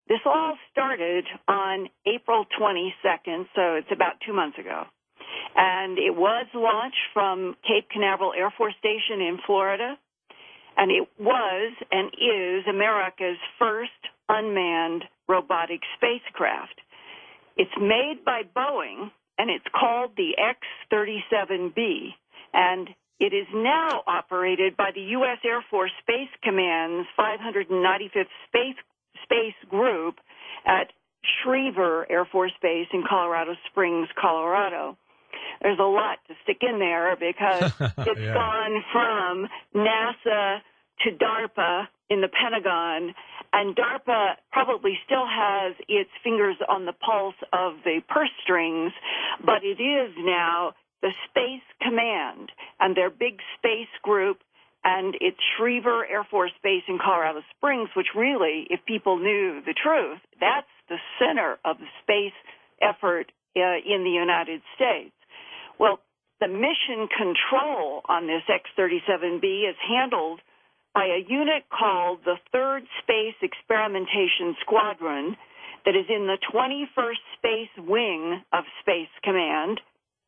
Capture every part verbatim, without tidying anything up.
This all started on April twenty-second, so it's about two months ago. And it was launched from Cape Canaveral Air Force Station in Florida. And it was and is America's first unmanned robotic spacecraft. It's made by Boeing, and it's called the X thirty-seven B. And it is now operated by the U S Air Force Space Command's five hundred ninety-fifth Space Space Group at Schriever Air Force Base in Colorado Springs, Colorado. There's a lot to stick in there because it's yeah. gone from NASA to DARPA in the Pentagon, and DARPA probably still has its fingers on the pulse of the purse strings, but it is now the Space Command and their big space group, and it's Schriever Air Force Base in Colorado Springs, which really, if people knew the truth, that's the center of the space effort uh, in the United States. Well, the mission control on this X thirty-seven B is handled by a unit called the third Space Experimentation Squadron that is in the twenty-first Space Wing of Space Command.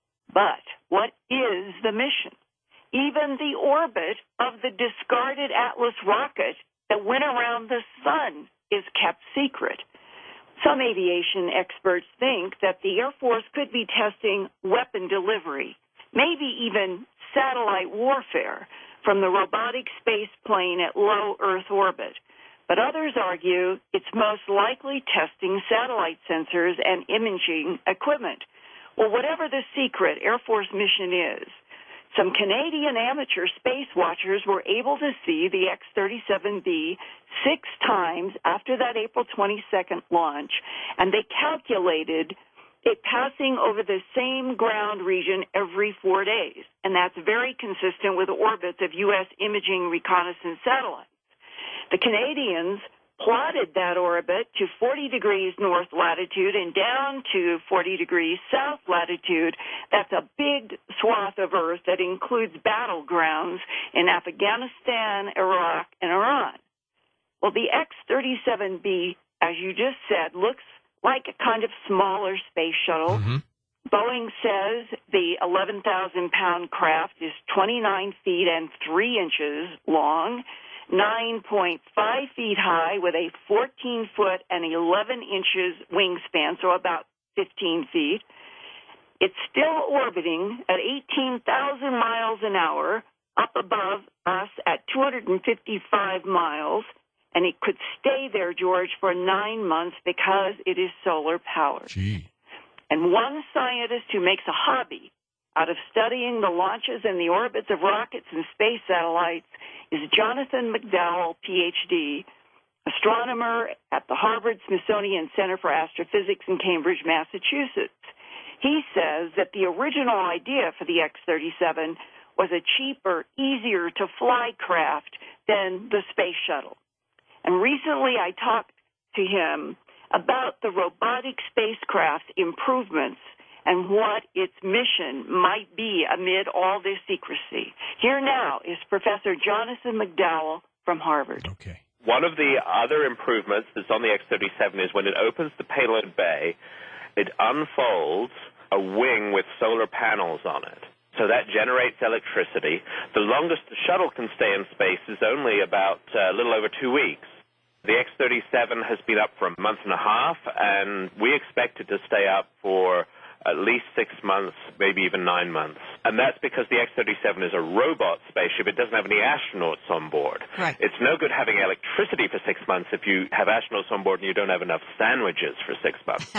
But what is the mission? Even the orbit of the discarded Atlas rocket that went around the sun is kept secret. Some aviation experts think that the Air Force could be testing weapon delivery, maybe even satellite warfare from the robotic space plane at low Earth orbit. But others argue it's most likely testing satellite sensors and imaging equipment. Well, whatever the secret Air Force mission is, some Canadian amateur space watchers were able to see the X thirty-seven B six times after that April twenty-second launch, and they calculated it passing over the same ground region every four days. And that's very consistent with orbits of U S imaging reconnaissance satellites. The Canadians plotted that orbit to forty degrees north latitude and down to forty degrees south latitude. That's a big swath of Earth that includes battlegrounds in Afghanistan, Iraq, and Iran. Well, the X thirty-seven B, as you just said, looks like a kind of smaller space shuttle. Mm-hmm. Boeing says the eleven thousand pound craft is twenty-nine feet and three inches long, nine point five feet high with a fourteen foot and eleven inches wingspan, so about fifteen feet. It's still orbiting at eighteen thousand miles an hour up above us at two hundred fifty-five miles, and it could stay there, George, for nine months because it is solar powered. Gee. And one scientist who makes a hobby out of studying the launches and the orbits of rockets and space satellites is Jonathan McDowell, P H D, astronomer at the Harvard-Smithsonian Center for Astrophysics in Cambridge, Massachusetts. He says that the original idea for the X thirty-seven was a cheaper, easier-to-fly craft than the space shuttle. And recently I talked to him about the robotic spacecraft improvements and what its mission might be amid all this secrecy. Here now is Professor Jonathan McDowell from Harvard. Okay. One of the other improvements that's on the X thirty-seven is when it opens the payload bay, it unfolds a wing with solar panels on it. So that generates electricity. The longest the shuttle can stay in space is only about uh, a little over two weeks. The X thirty-seven has been up for a month and a half, and we expect it to stay up for at least six months, maybe even nine months. And that's because the X thirty-seven is a robot spaceship. It doesn't have any astronauts on board. Right. It's no good having electricity for six months if you have astronauts on board and you don't have enough sandwiches for six months.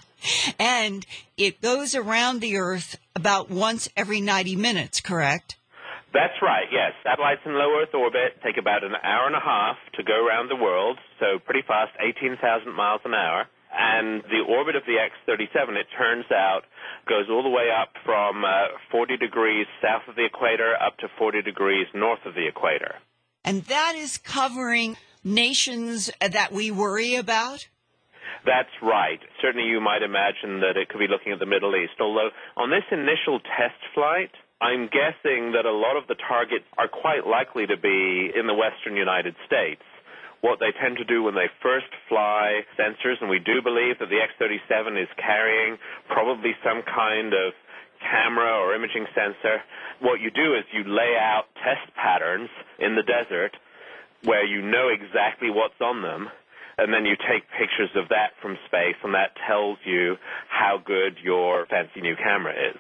And it goes around the Earth about once every ninety minutes, correct? That's right, yes. Satellites in low Earth orbit take about an hour and a half to go around the world, so pretty fast, eighteen thousand miles an hour. And the orbit of the X thirty-seven, it turns out, goes all the way up from uh, forty degrees south of the equator up to forty degrees north of the equator. And that is covering nations that we worry about? That's right. Certainly you might imagine that it could be looking at the Middle East, although on this initial test flight, I'm guessing that a lot of the targets are quite likely to be in the western United States, what they tend to do when they first fly sensors, and we do believe that the X thirty-seven is carrying probably some kind of camera or imaging sensor. What you do is you lay out test patterns in the desert where you know exactly what's on them, and then you take pictures of that from space, and that tells you how good your fancy new camera is.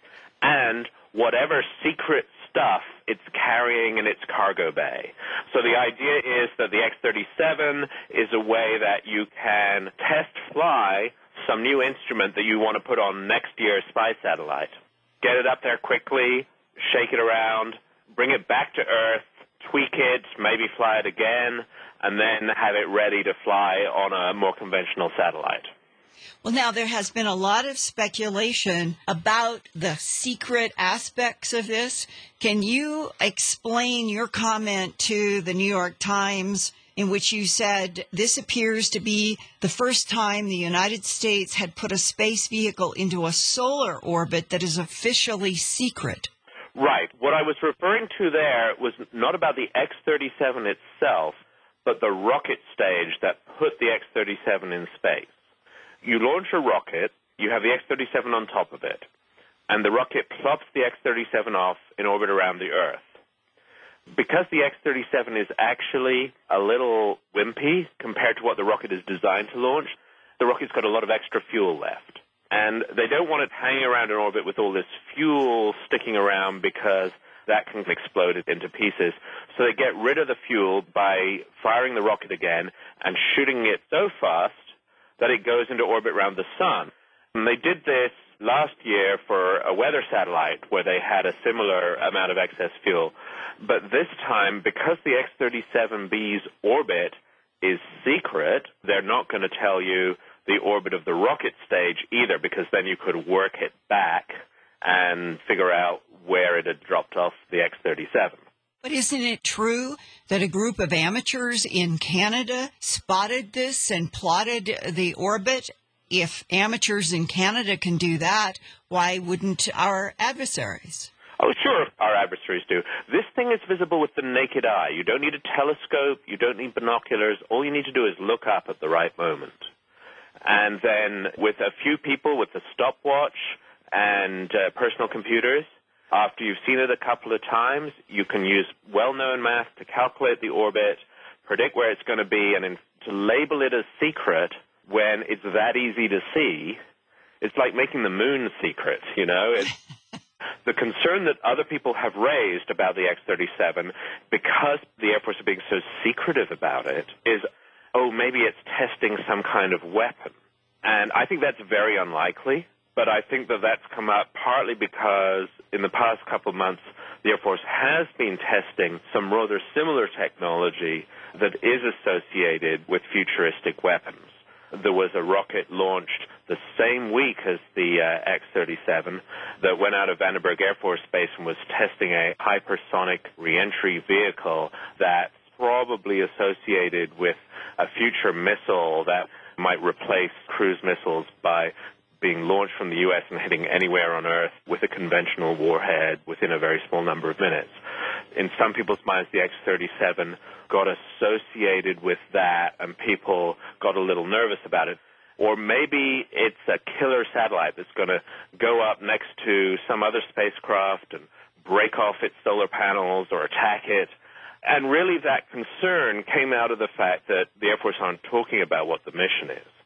And whatever secret stuff it's carrying in its cargo bay. So the idea is that the X thirty-seven is a way that you can test fly some new instrument that you want to put on next year's spy satellite. Get it up there quickly, shake it around, bring it back to Earth, tweak it, maybe fly it again, and then have it ready to fly on a more conventional satellite. Well, now, there has been a lot of speculation about the secret aspects of this. Can you explain your comment to the New York Times in which you said this appears to be the first time the United States had put a space vehicle into a solar orbit that is officially secret? Right. What I was referring to there was not about the X thirty-seven itself, but the rocket stage that put the X thirty-seven in space. You launch a rocket, you have the X thirty-seven on top of it, and the rocket plops the X thirty-seven off in orbit around the Earth. Because the X thirty-seven is actually a little wimpy compared to what the rocket is designed to launch, the rocket's got a lot of extra fuel left. And they don't want it hanging around in orbit with all this fuel sticking around because that can explode it into pieces. So they get rid of the fuel by firing the rocket again and shooting it so fast that it goes into orbit around the sun. And they did this last year for a weather satellite where they had a similar amount of excess fuel. But this time, because the X thirty-seven B's orbit is secret, they're not going to tell you the orbit of the rocket stage either, because then you could work it back and figure out where it had dropped off the X thirty-seven. But isn't it true that a group of amateurs in Canada spotted this and plotted the orbit? If amateurs in Canada can do that, why wouldn't our adversaries? Oh, sure, our adversaries do. This thing is visible with the naked eye. You don't need a telescope. You don't need binoculars. All you need to do is look up at the right moment. And then with a few people with a stopwatch and uh, personal computers, after you've seen it a couple of times, you can use well-known math to calculate the orbit, predict where it's going to be, and in, to label it as secret when it's that easy to see. It's like making the moon secret, you know? It's, the concern that other people have raised about the X thirty-seven, because the Air Force are being so secretive about it, is, oh, maybe it's testing some kind of weapon. And I think that's very unlikely. But I think that that's come up partly because in the past couple of months, the Air Force has been testing some rather similar technology that is associated with futuristic weapons. There was a rocket launched the same week as the uh, X thirty-seven that went out of Vandenberg Air Force Base and was testing a hypersonic reentry vehicle that's probably associated with a future missile that might replace cruise missiles by being launched from the U S and hitting anywhere on Earth with a conventional warhead within a very small number of minutes. In some people's minds, the X thirty-seven got associated with that, and people got a little nervous about it. Or maybe it's a killer satellite that's going to go up next to some other spacecraft and break off its solar panels or attack it. And really that concern came out of the fact that the Air Force aren't talking about what the mission is.